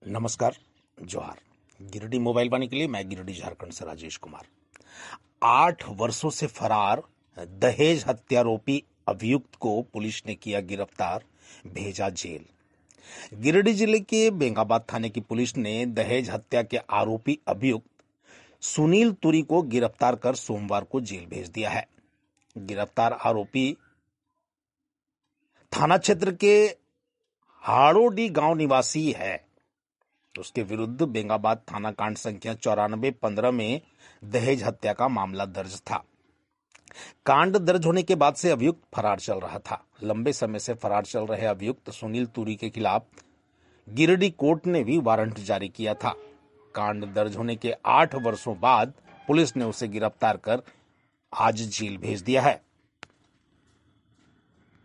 नमस्कार, जोहार। गिरिडीह मोबाइल वाणी के लिए मैं गिरिडीह झारखंड से राजेश कुमार। 8 वर्षों से फरार दहेज हत्यारोपी अभियुक्त को पुलिस ने किया गिरफ्तार, भेजा जेल। गिरिडीह जिले के बेंगाबाद थाने की पुलिस ने दहेज हत्या के आरोपी अभियुक्त सुनील तुरी को गिरफ्तार कर सोमवार को जेल भेज दिया है। गिरफ्तार आरोपी थाना क्षेत्र के हाड़ोडी गांव निवासी है। उसके विरुद्ध बेंगाबाद थाना कांड संख्या 9415 में दहेज हत्या का मामला दर्ज था। कांड दर्ज होने के बाद से अभियुक्त फरार चल रहा था। लंबे समय से फरार चल रहे अभियुक्त सुनील तुरी के खिलाफ गिरिडीह कोर्ट ने भी वारंट जारी किया था। कांड दर्ज होने के 8 वर्षों बाद पुलिस ने उसे गिरफ्तार कर आज जेल भेज दिया है।